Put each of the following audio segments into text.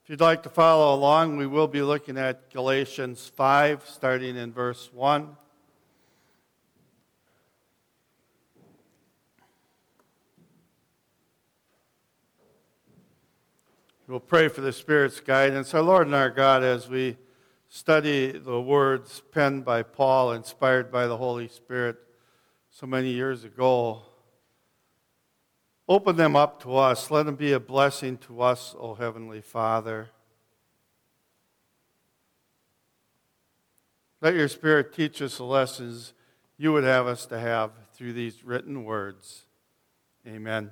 If you'd like to follow along, we will be looking at Galatians 5, starting in verse 1. We'll pray for the Spirit's guidance. Our Lord and our God, as we study the words penned by Paul, inspired by the Holy Spirit so many years ago, open them up to us. Let them be a blessing to us, O Heavenly Father. Let your Spirit teach us the lessons you would have us to have through these written words. Amen.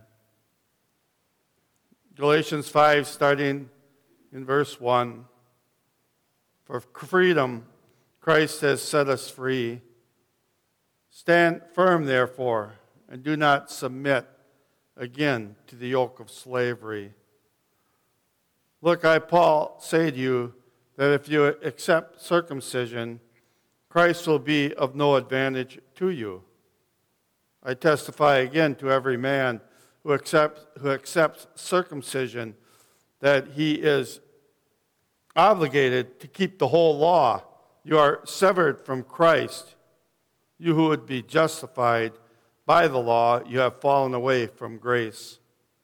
Galatians 5, starting in verse 1. For freedom, Christ has set us free. Stand firm, therefore, and do not submit again to the yoke of slavery. Look, I, Paul, say to you that if you accept circumcision, Christ will be of no advantage to you. I testify again to every man who accepts circumcision that he is obligated to keep the whole law. You are severed from Christ. You who would be justified by the law, you have fallen away from grace.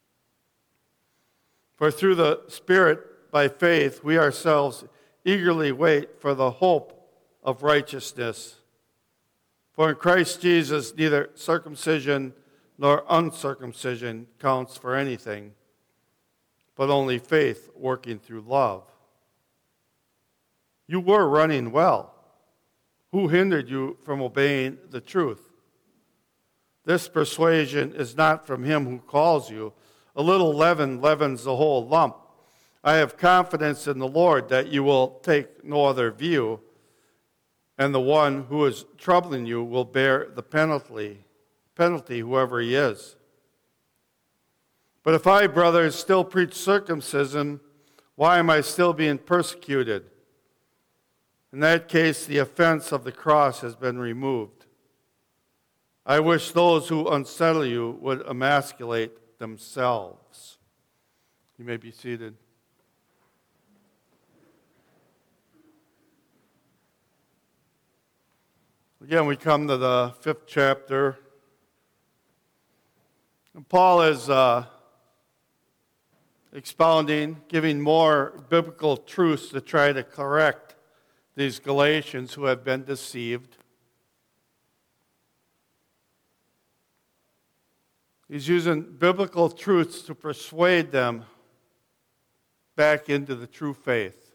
For through the Spirit, by faith, we ourselves eagerly wait for the hope of righteousness. For in Christ Jesus, neither circumcision nor uncircumcision counts for anything, but only faith working through love. You were running well. Who hindered you from obeying the truth? This persuasion is not from him who calls you. A little leaven leavens the whole lump. I have confidence in the Lord that you will take no other view, and the one who is troubling you will bear the penalty, whoever he is. But if I, brothers, still preach circumcision, why am I still being persecuted? In that case, the offense of the cross has been removed. I wish those who unsettle you would emasculate themselves. You may be seated. Again, we come to the 5th chapter. And Paul is expounding, giving more biblical truths to try to correct these Galatians who have been deceived. He's using biblical truths to persuade them back into the true faith,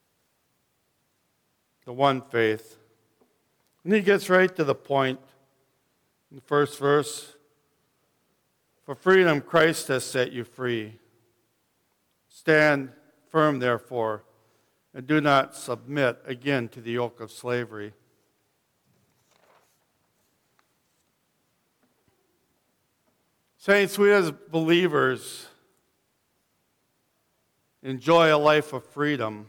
the one faith. And he gets right to the point in the first verse. For freedom, Christ has set you free. Stand firm, therefore, and do not submit again to the yoke of slavery. Saints, we as believers enjoy a life of freedom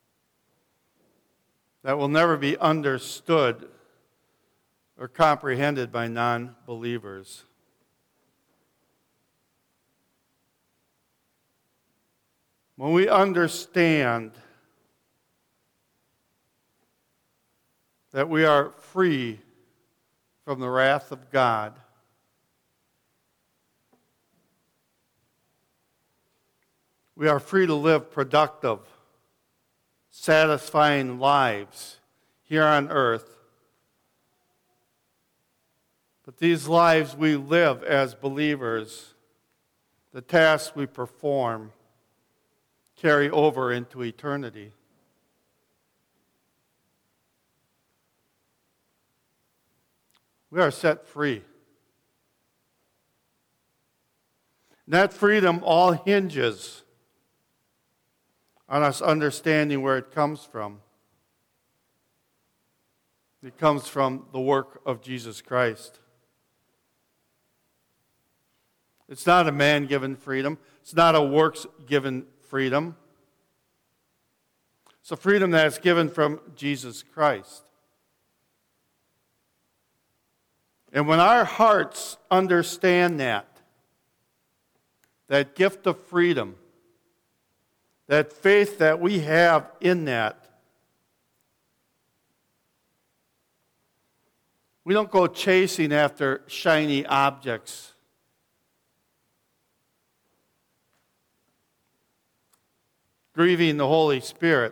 that will never be understood or comprehended by non-believers. When we understand that we are free from the wrath of God, we are free to live productive, satisfying lives here on earth. But these lives we live as believers, the tasks we perform, carry over into eternity. We are set free. And that freedom all hinges on us understanding where it comes from. It comes from the work of Jesus Christ. It's not a man-given freedom. It's not a works-given freedom. It's a freedom that is given from Jesus Christ. And when our hearts understand that gift of freedom, that faith that we have in that. We don't go chasing after shiny objects. Grieving the Holy Spirit.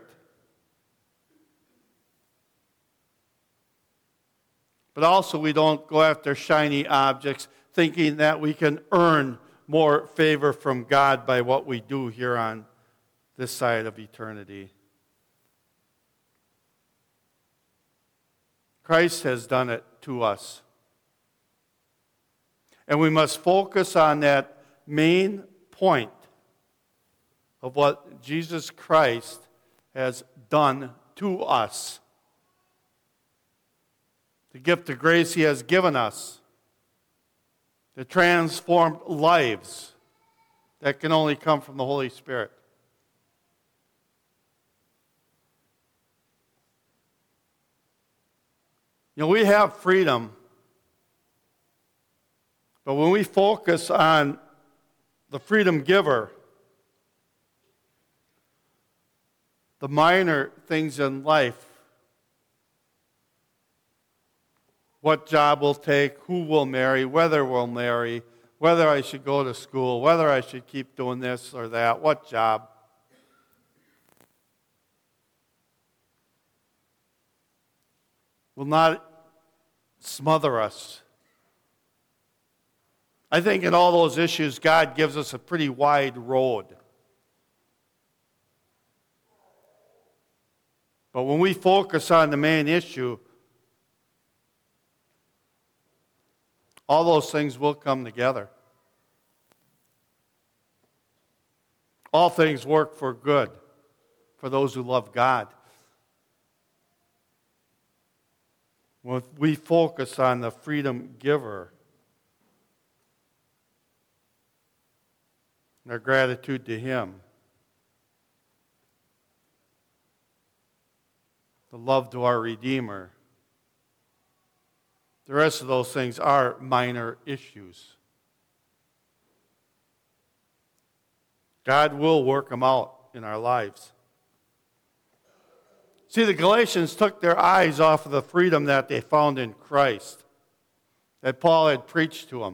But also we don't go after shiny objects thinking that we can earn more favor from God by what we do here on this side of eternity. Christ has done it to us. And we must focus on that main point of what Jesus Christ has done to us. The gift of grace He has given us. The transformed lives that can only come from the Holy Spirit. You know, we have freedom, but when we focus on the freedom giver, the minor things in life, what job we'll take, who we'll marry, whether we'll marry, whether I should go to school, whether I should keep doing this or that, what job. Will not smother us. I think in all those issues, God gives us a pretty wide road. But when we focus on the main issue, all those things will come together. All things work for good for those who love God. When we focus on the freedom giver and our gratitude to Him, the love to our Redeemer, the rest of those things are minor issues. God will work them out in our lives. See, the Galatians took their eyes off of the freedom that they found in Christ, that Paul had preached to them.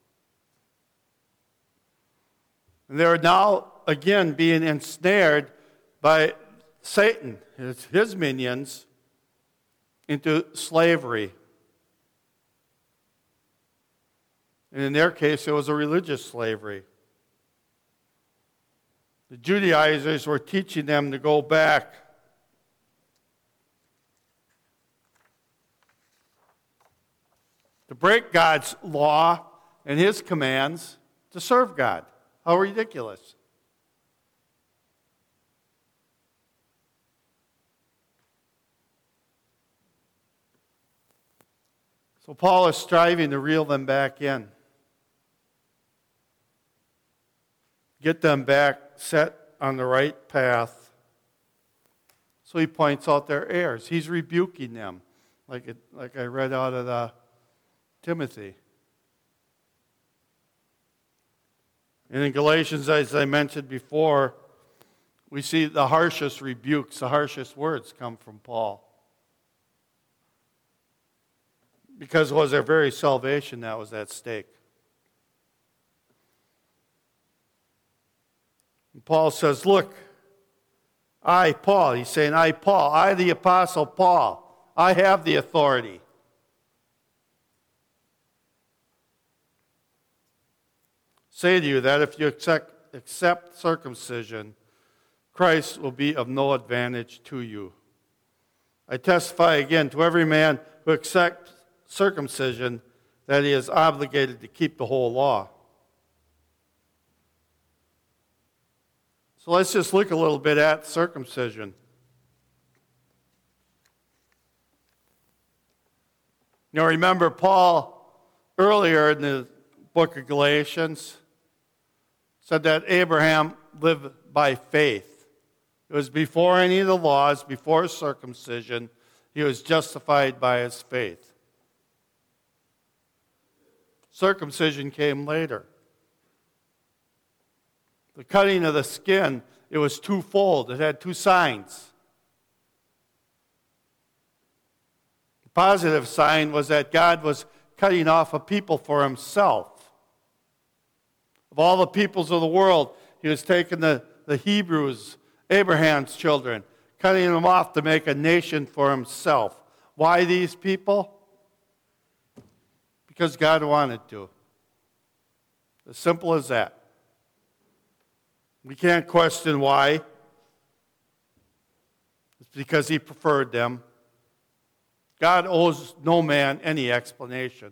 And they are now again being ensnared by Satan, his minions, into slavery. And in their case, it was a religious slavery. The Judaizers were teaching them to go back to break God's law and His commands to serve God. How ridiculous. So Paul is striving to reel them back in. Get them back set on the right path. So he points out their errors. He's rebuking them, like I read out of the Timothy. And in Galatians, as I mentioned before, we see the harshest rebukes, the harshest words come from Paul. Because it was their very salvation that was at stake. And Paul says, look, I, Paul, he's saying, I, Paul, I, the Apostle Paul, I have the authority. Say to you that if you accept circumcision, Christ will be of no advantage to you. I testify again to every man who accepts circumcision that he is obligated to keep the whole law. So let's just look a little bit at circumcision. Now remember Paul earlier in the book of Galatians said that Abraham lived by faith. It was before any of the laws, before circumcision. He was justified by his faith. Circumcision came later. The cutting of the skin it was twofold. It had two signs. The positive sign was that God was cutting off a people for himself. Of all the peoples of the world, he was taking the Hebrews, Abraham's children, cutting them off to make a nation for himself. Why these people? Because God wanted to. As simple as that. We can't question why. It's because he preferred them. God owes no man any explanation.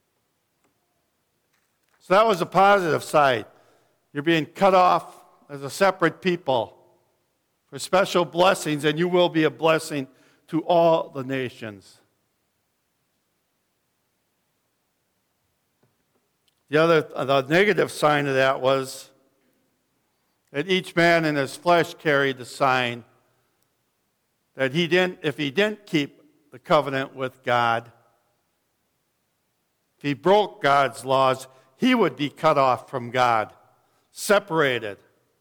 So that was the positive side. You're being cut off as a separate people for special blessings, and you will be a blessing to all the nations. The negative sign of that was that each man in his flesh carried the sign that if he didn't keep the covenant with God, if he broke God's laws, he would be cut off from God, separated.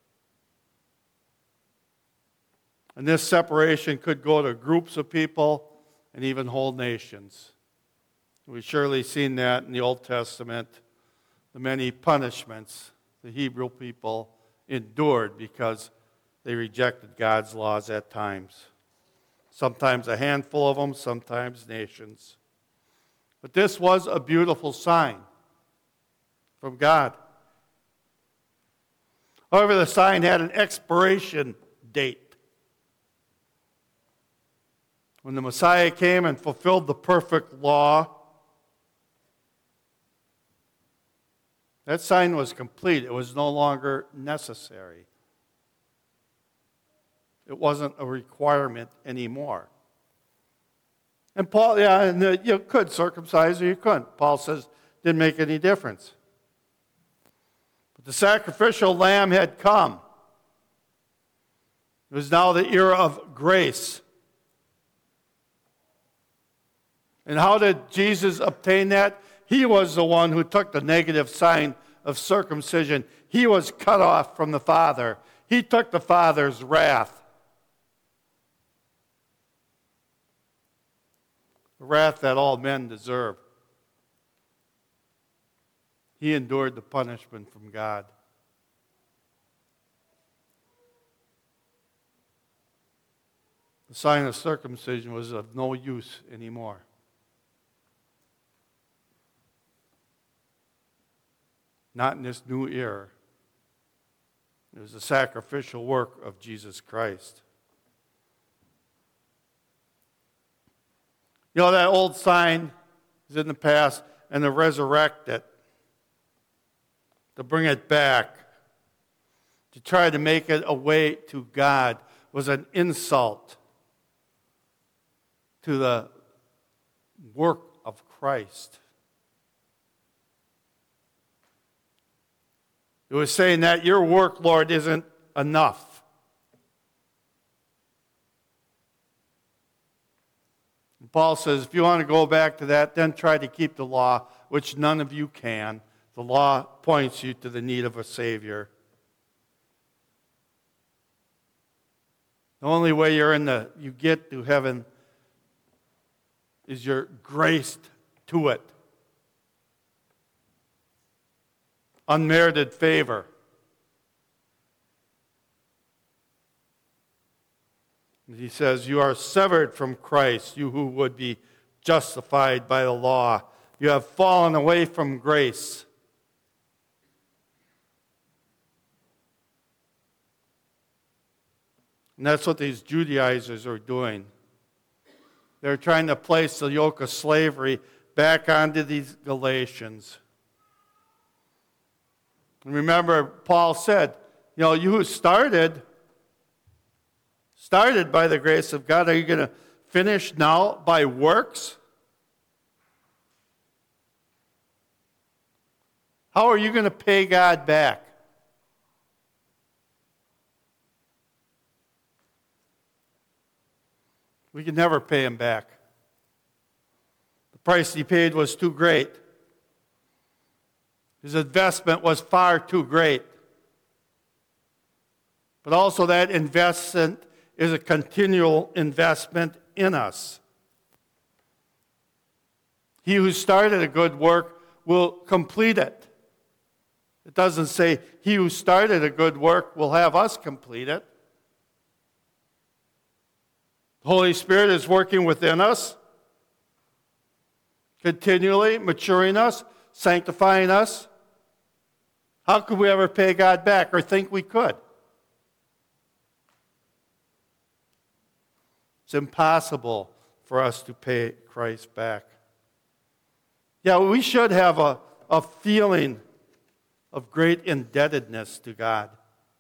And this separation could go to groups of people and even whole nations. We've surely seen that in the Old Testament, the many punishments the Hebrew people endured because they rejected God's laws at times. Sometimes a handful of them, sometimes nations. But this was a beautiful sign from God. However, the sign had an expiration date. When the Messiah came and fulfilled the perfect law, that sign was complete. It was no longer necessary. It wasn't a requirement anymore. And Paul, you could circumcise or you couldn't. Paul says it didn't make any difference. But the sacrificial lamb had come. It was now the era of grace. And how did Jesus obtain that? He was the one who took the negative sign of circumcision. He was cut off from the Father. He took the Father's wrath. The wrath that all men deserve. He endured the punishment from God. The sign of circumcision was of no use anymore. Not in this new era. It was the sacrificial work of Jesus Christ. You know, that old sign is in the past, and to resurrect it, to bring it back, to try to make it a way to God was an insult to the work of Christ. It was saying that your work, Lord, isn't enough. And Paul says, if you want to go back to that, then try to keep the law, which none of you can. The law points you to the need of a Savior. The only way you get to heaven is you're graced to it. Unmerited favor. He says, you are severed from Christ, you who would be justified by the law. You have fallen away from grace. And that's what these Judaizers are doing. They're trying to place the yoke of slavery back onto these Galatians. And remember, Paul said, you who started by the grace of God, are you going to finish now by works? How are you going to pay God back? We can never pay him back. The price he paid was too great. His investment was far too great. But also that investment is a continual investment in us. He who started a good work will complete it. It doesn't say he who started a good work will have us complete it. The Holy Spirit is working within us, continually maturing us, sanctifying us. How could we ever pay God back or think we could? It's impossible for us to pay Christ back. Yeah, we should have a feeling of great indebtedness to God.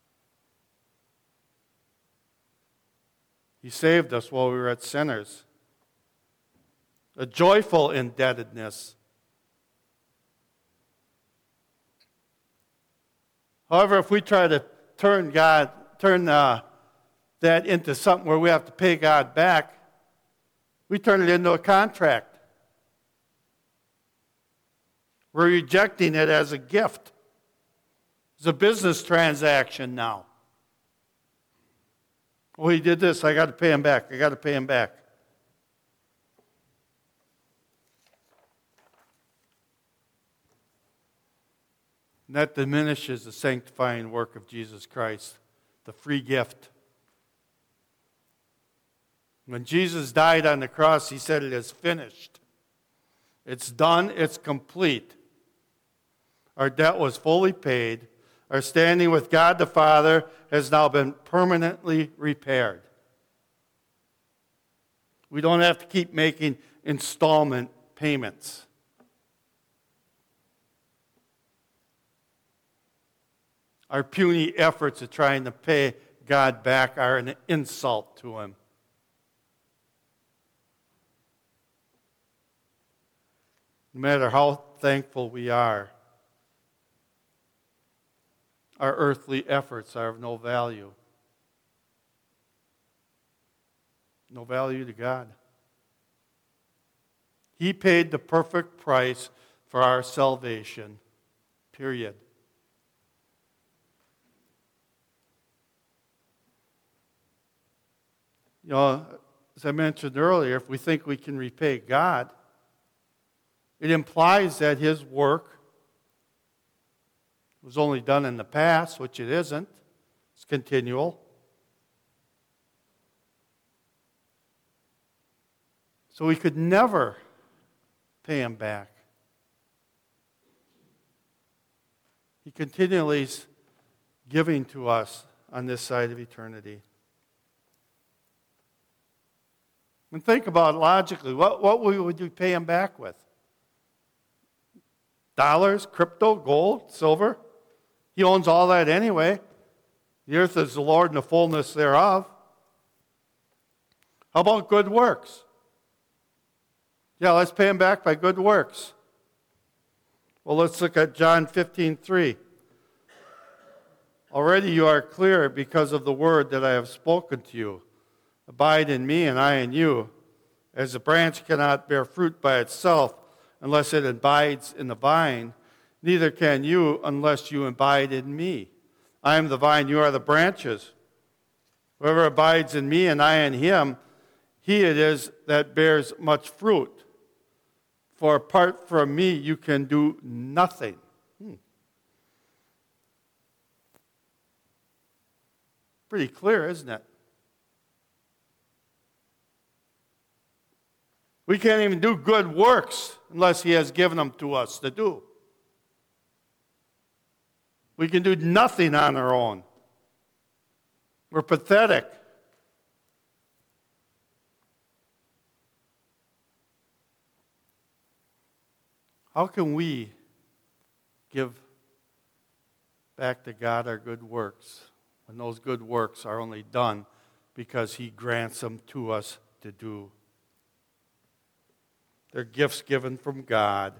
He saved us while we were at sinners. A joyful indebtedness. However, if we try to turn that into something where we have to pay God back, we turn it into a contract. We're rejecting it as a gift. It's a business transaction now. Oh, he did this, I got to pay him back. I got to pay him back. And that diminishes the sanctifying work of Jesus Christ, the free gift. When Jesus died on the cross, he said, "It is finished." It's done, it's complete. Our debt was fully paid. Our standing with God the Father has now been permanently repaired. We don't have to keep making installment payments. Our puny efforts of trying to pay God back are an insult to Him. No matter how thankful we are, our earthly efforts are of no value. No value to God. He paid the perfect price for our salvation. Period. You know, as I mentioned earlier, if we think we can repay God, it implies that His work was only done in the past, which it isn't. It's continual. So we could never pay Him back. He continually is giving to us on this side of eternity. And think about it logically. What would you pay Him back with? Dollars, crypto, gold, silver? He owns all that anyway. The earth is the Lord and the fullness thereof. How about good works? Yeah, let's pay Him back by good works. Well, let's look at John 15:3. Already you are clear because of the word that I have spoken to you. Abide in me and I in you. As a branch cannot bear fruit by itself unless it abides in the vine, neither can you unless you abide in me. I am the vine, you are the branches. Whoever abides in me and I in him, he it is that bears much fruit. For apart from me, you can do nothing. Pretty clear, isn't it? We can't even do good works unless He has given them to us to do. We can do nothing on our own. We're pathetic. How can we give back to God our good works when those good works are only done because He grants them to us to do? They're gifts given from God.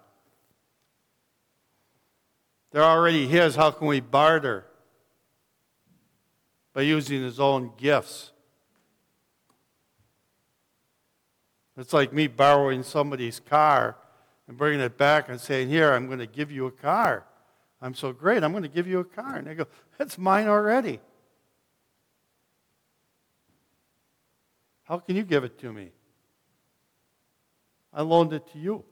They're already His. How can we barter? By using His own gifts. It's like me borrowing somebody's car and bringing it back and saying, "Here, I'm going to give you a car. I'm so great, I'm going to give you a car." And they go, "That's mine already." How can you give it to me? I loaned it to you.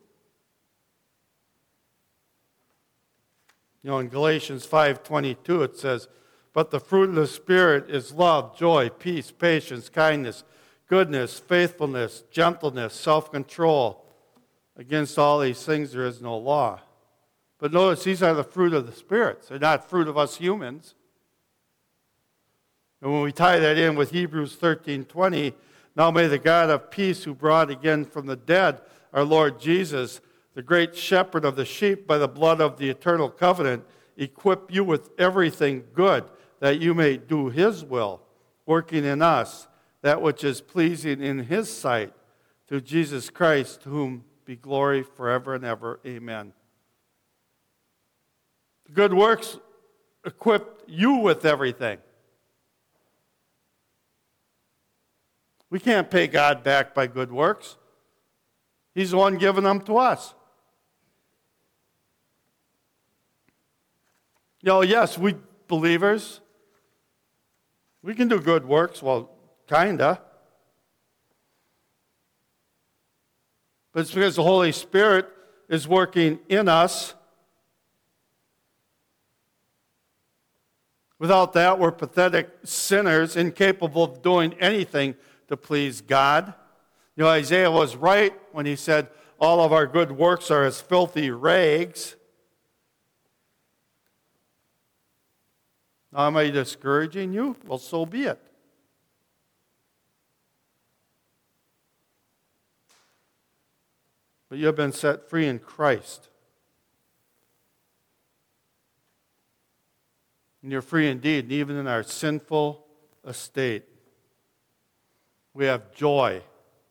You know, in Galatians 5:22 it says, but the fruit of the Spirit is love, joy, peace, patience, kindness, goodness, faithfulness, gentleness, self-control. Against all these things there is no law. But notice these are the fruit of the Spirit. They're not fruit of us humans. And when we tie that in with Hebrews 13:20, now may the God of peace, who brought again from the dead our Lord Jesus, the great shepherd of the sheep, by the blood of the eternal covenant, equip you with everything good, that you may do his will, working in us that which is pleasing in his sight, through Jesus Christ, to whom be glory forever and ever. Amen. Good works equip you with everything. We can't pay God back by good works. He's the one giving them to us. You know, yes, we believers, we can do good works. Well, kinda. But it's because the Holy Spirit is working in us. Without that, we're pathetic sinners, incapable of doing anything to please God. You know, Isaiah was right when he said, all of our good works are as filthy rags. Now, am I discouraging you? Well, so be it. But you have been set free in Christ. And you're free indeed, and even in our sinful estate, we have joy.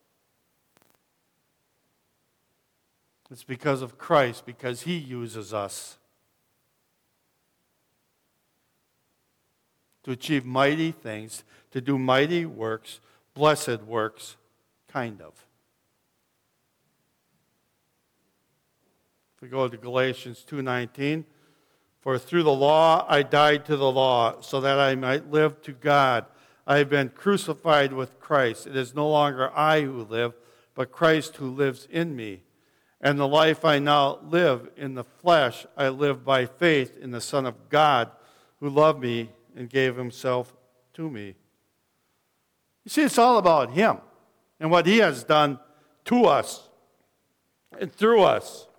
It's because of Christ, because he uses us to achieve mighty things, to do mighty works, blessed works, kind of. If we go to Galatians 2:19, for through the law I died to the law, so that I might live to God. I have been crucified with Christ. It is no longer I who live, but Christ who lives in me. And the life I now live in the flesh, I live by faith in the Son of God, who loved me and gave himself to me. You see, it's all about him and what he has done to us and through us.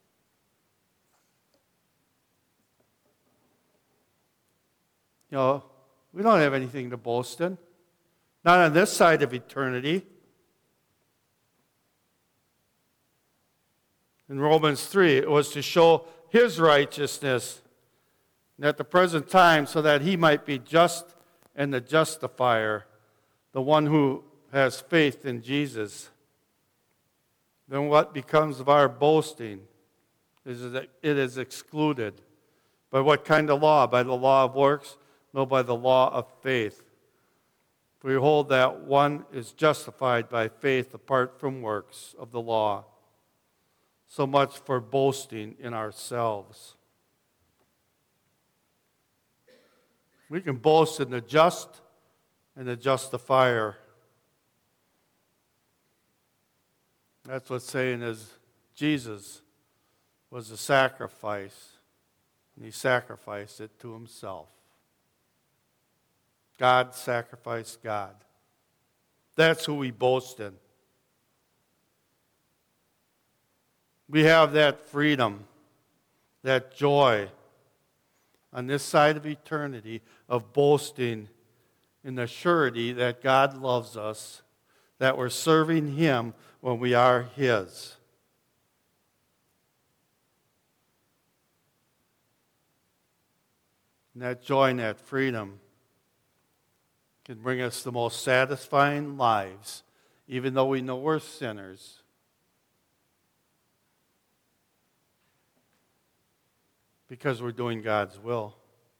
You know, we don't have anything to boast in. Not on this side of eternity. In Romans 3, it was to show his righteousness at the present time, so that he might be just and the justifier, the one who has faith in Jesus. Then what becomes of our boasting is that it is excluded. By what kind of law? By the law of works? No, by the law of faith. For we hold that one is justified by faith apart from works of the law. So much for boasting in ourselves. We can boast in the just and the justifier. That's what's saying is Jesus was a sacrifice, and he sacrificed it to himself. God sacrificed God. That's who we boast in. We have that freedom, that joy on this side of eternity of boasting in the surety that God loves us, that we're serving him when we are his. And that joy and that freedom can bring us the most satisfying lives, even though we know we're sinners. Because we're doing God's will.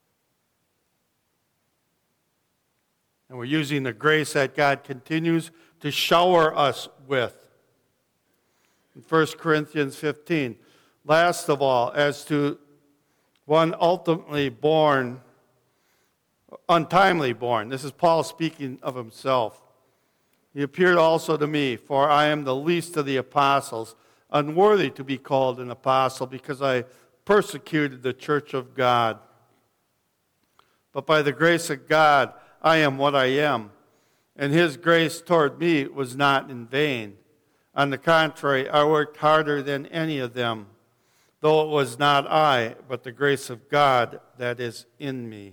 And we're using the grace that God continues to shower us with. In 1 Corinthians 15, last of all, as to one ultimately born, untimely born. This is Paul speaking of himself. He appeared also to me, for I am the least of the apostles, unworthy to be called an apostle, because I persecuted the church of God. But by the grace of God, I am what I am, and his grace toward me was not in vain. On the contrary, I worked harder than any of them, though it was not I, but the grace of God that is in me.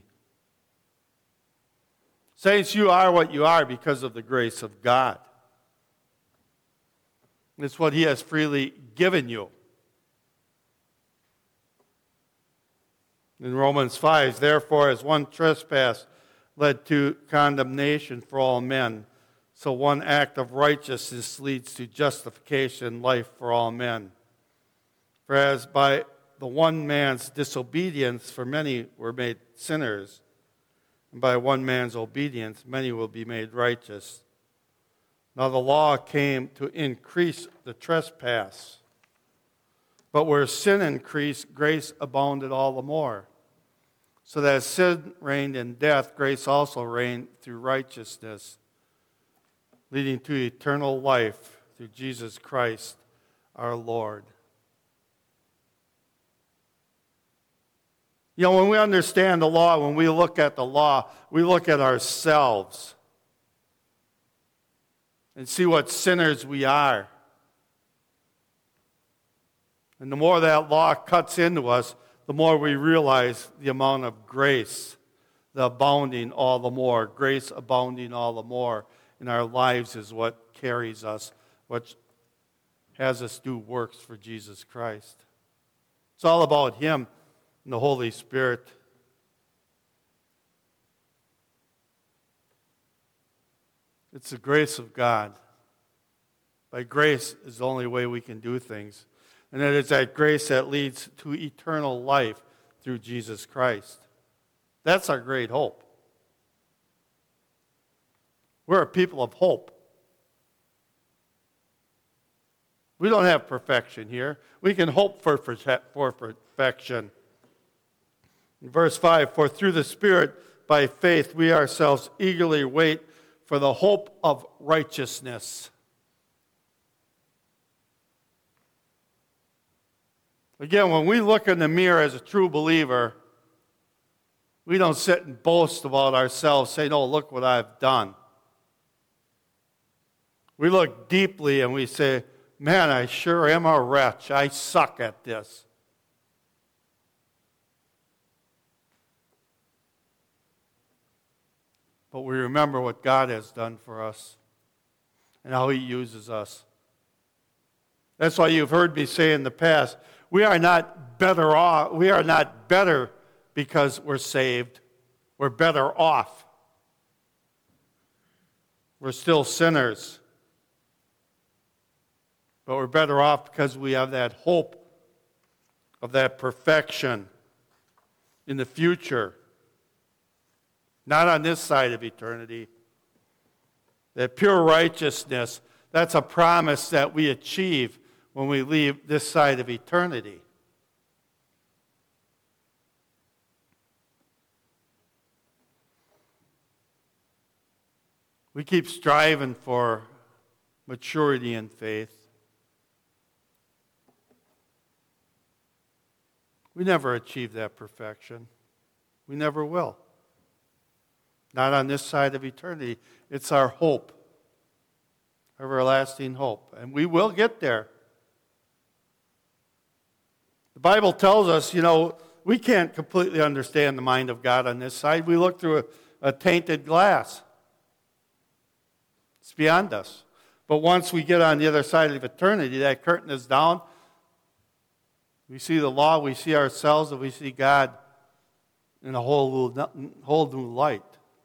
Saints, you are what you are because of the grace of God. It's what he has freely given you. In Romans 5, therefore, as one trespass led to condemnation for all men, so one act of righteousness leads to justification and life for all men. For as by the one man's disobedience, for many were made sinners, and by one man's obedience, many will be made righteous. Now the law came to increase the trespass. But where sin increased, grace abounded all the more. So that as sin reigned in death, grace also reigned through righteousness, leading to eternal life through Jesus Christ our Lord. You know, when we understand the law, when we look at the law, we look at ourselves and see what sinners we are. And the more that law cuts into us, the more we realize the amount of grace, the abounding all the more. Grace abounding all the more in our lives is what carries us, what has us do works for Jesus Christ. It's all about him and the Holy Spirit. It's the grace of God. By grace is the only way we can do things. And it is that grace that leads to eternal life through Jesus Christ. That's our great hope. We're a people of hope. We don't have perfection here. We can hope for perfection. In verse 5, for through the Spirit, by faith, we ourselves eagerly wait for the hope of righteousness. Again, when we look in the mirror as a true believer, we don't sit and boast about ourselves, say, no, look what I've done. We look deeply and we say, man, I sure am a wretch. I suck at this. But we remember what God has done for us and how he uses us. That's why you've heard me say in the past, we are not better off. We are not better because we're saved. We're better off. We're still sinners. But we're better off because we have that hope of that perfection in the future. Not on this side of eternity. That pure righteousness, that's a promise that we achieve when we leave this side of eternity. We keep striving for maturity in faith. We never achieve that perfection. We never will. Not on this side of eternity. It's our hope, everlasting hope. And we will get there. The Bible tells us, we can't completely understand the mind of God on this side. We look through a tainted glass. It's beyond us. But once we get on the other side of eternity, that curtain is down. We see the law, we see ourselves, and we see God in a whole new light.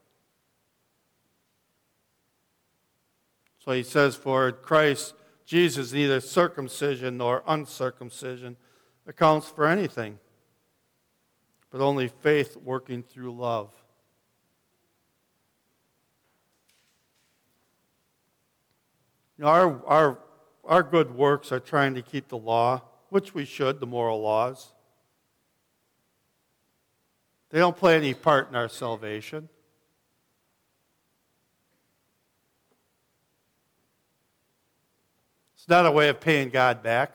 So he says, for Christ, Jesus, neither circumcision nor uncircumcision accounts for anything, but only faith working through love. Our good works are trying to keep the law, which we should, the moral laws. They don't play any part in our salvation. It's not a way of paying God back.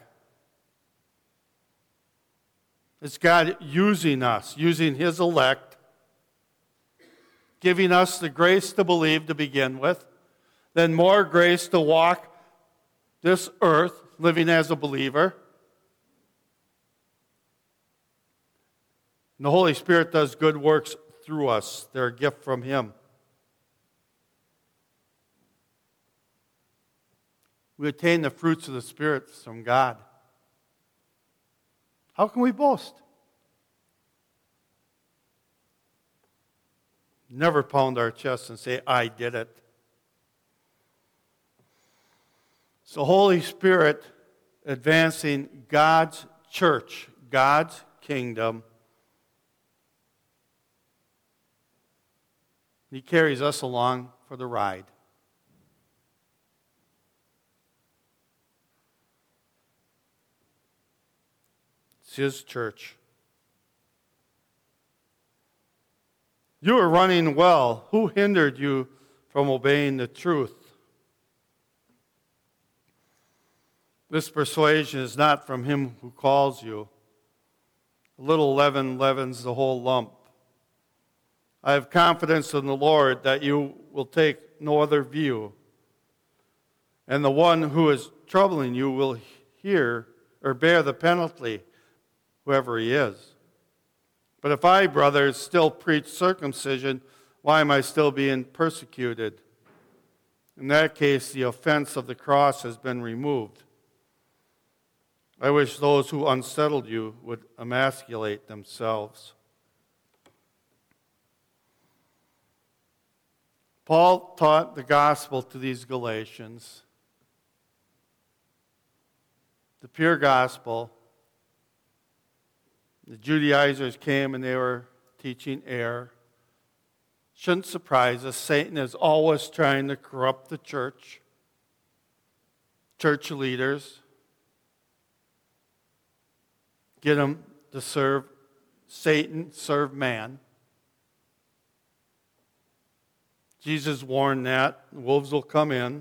It's God using us, using His elect, giving us the grace to believe to begin with, then more grace to walk this earth living as a believer. And the Holy Spirit does good works through us. They're a gift from Him. We attain the fruits of the Spirit from God. How can we boast? Never pound our chest and say, I did it. It's the Holy Spirit advancing God's church, God's kingdom. He carries us along for the ride. It's His church. You are running well. Who hindered you from obeying the truth? This persuasion is not from Him who calls you. A little leaven leavens the whole lump. I have confidence in the Lord that you will take no other view. And the one who is troubling you will hear or bear the penalty, whoever he is. But if I, brothers, still preach circumcision, why am I still being persecuted? In that case, the offense of the cross has been removed. I wish those who unsettled you would emasculate themselves. Paul taught the gospel to these Galatians, the pure gospel. The Judaizers came and they were teaching error. Shouldn't surprise us. Satan is always trying to corrupt the church leaders, get them to serve Satan, serve man. Jesus warned that wolves will come in.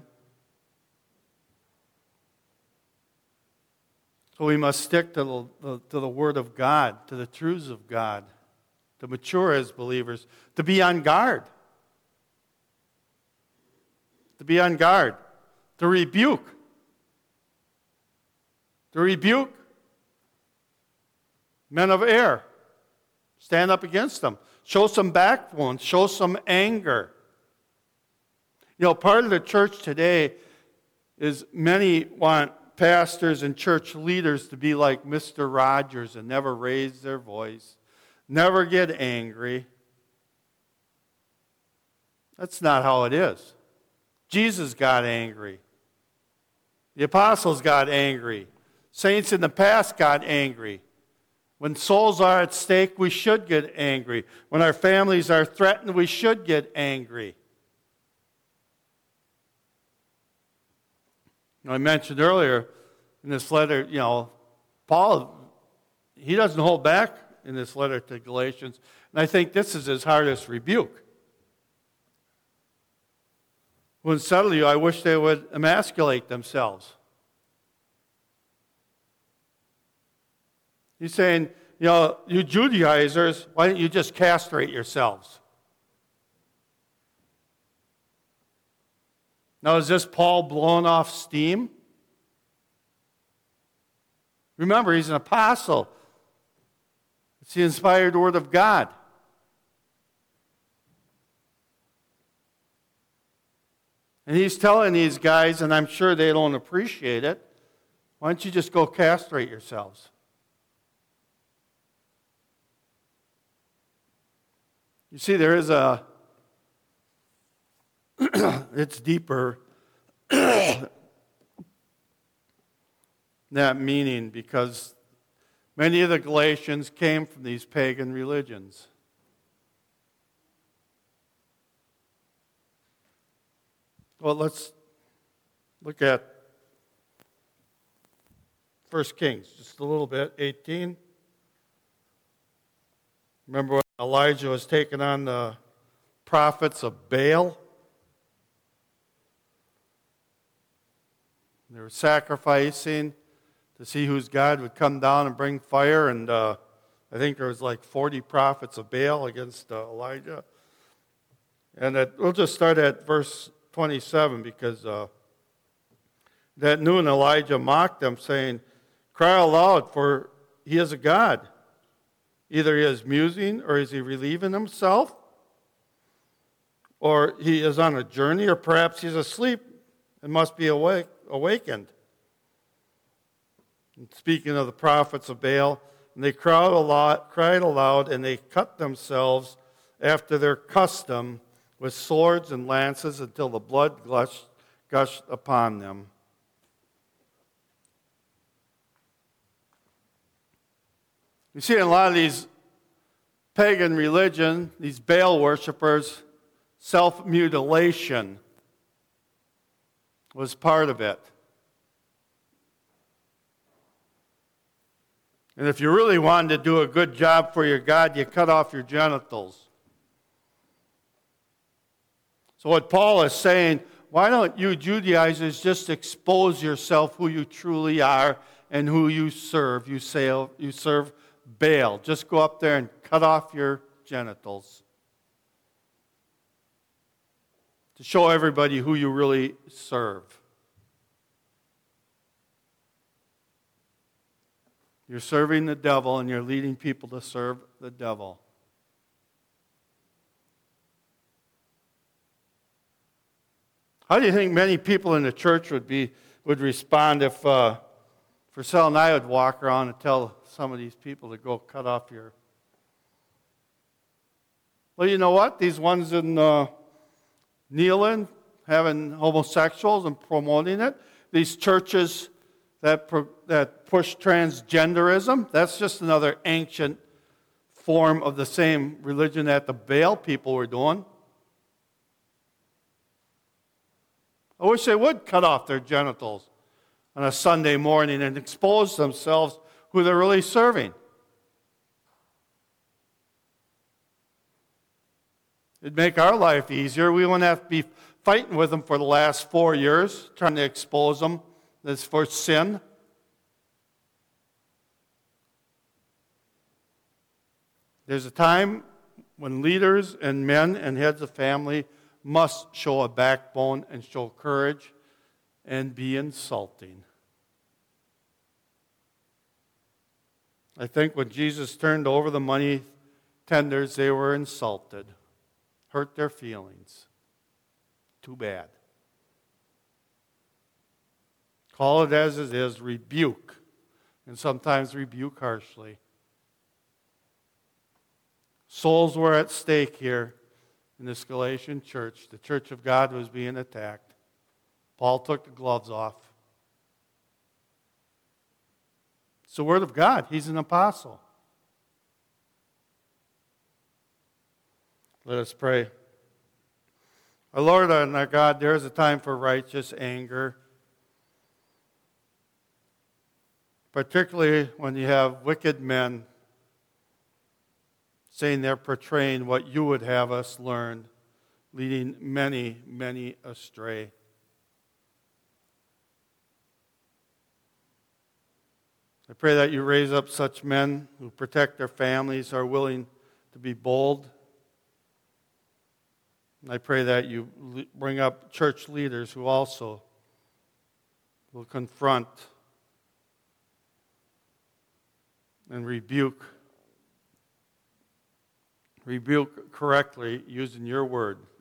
So we must stick to the Word of God, to the truths of God, to mature as believers, to be on guard. To be on guard. To rebuke. To rebuke men of error. Stand up against them. Show some backbone. Show some anger. You know, part of the church today is many want pastors and church leaders to be like Mr. Rogers and never raise their voice, never get angry. That's not how it is. Jesus got angry. The apostles got angry. Saints in the past got angry. When souls are at stake, we should get angry. When our families are threatened, we should get angry. I mentioned earlier in this letter, Paul, he doesn't hold back in this letter to Galatians, and I think this is his hardest rebuke. When settle you, I wish they would emasculate themselves. He's saying, you Judaizers, why don't you just castrate yourselves? Now, is this Paul blowing off steam? Remember, he's an apostle. It's the inspired word of God. And he's telling these guys, and I'm sure they don't appreciate it, why don't you just go castrate yourselves? You see, there is it's deeper that meaning, because many of the Galatians came from these pagan religions. Well, let's look at 1 Kings, just a little bit, 18. Remember when Elijah was taking on the prophets of Baal? They were sacrificing to see whose God would come down and bring fire. And I think there was like 40 prophets of Baal against Elijah. And we'll just start at verse 27 because that noon Elijah mocked them, saying, "Cry aloud, for he is a god. Either he is musing, or is he relieving himself, or he is on a journey, or perhaps he's asleep and must be awakened." And speaking of the prophets of Baal, and they cried aloud, and they cut themselves after their custom with swords and lances until the blood gushed upon them. You see, in a lot of these pagan religion, these Baal worshipers, self-mutilation was part of it. And if you really wanted to do a good job for your God, you cut off your genitals. So what Paul is saying, why don't you Judaizers just expose yourself who you truly are and who you serve? You serve Baal. Just go up there and cut off your genitals to show everybody who you really serve. You're serving the devil and you're leading people to serve the devil. How do you think many people in the church would respond if Purcell and I would walk around and tell some of these people to go cut off your... Well, you know what? These ones in kneeling, having homosexuals and promoting it, these churches that push transgenderism, that's just another ancient form of the same religion that the Baal people were doing. I wish they would cut off their genitals on a Sunday morning and expose themselves who they're really serving. It'd make our life easier. We wouldn't have to be fighting with them for the last 4 years, trying to expose them as for sin. There's a time when leaders and men and heads of family must show a backbone and show courage and be insulting. I think when Jesus turned over the money tenders, they were insulted, hurt their feelings. Too bad. Call it as it is, rebuke, and sometimes rebuke harshly. Souls were at stake here in this Galatian church. The church of God was being attacked. Paul took the gloves off. It's the Word of God. He's an apostle. Let us pray. Our Lord and our God, there is a time for righteous anger, particularly when you have wicked men saying they're portraying what you would have us learn, leading many, many astray. I pray that you raise up such men who protect their families, are willing to be bold. I pray that you bring up church leaders who also will confront and rebuke correctly using your word.